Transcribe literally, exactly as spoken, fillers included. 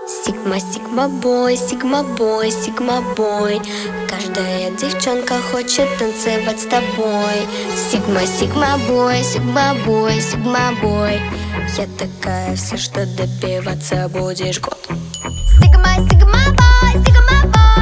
Сигма, сигма бой, сигма бой, сигма бой. Каждая девчонка хочет танцевать с тобой. Сигма, сигма бой, сигма бой, сигма бой. Я такая вся, что добиваться будешь год. Сигма, сигма бой, сигма бой.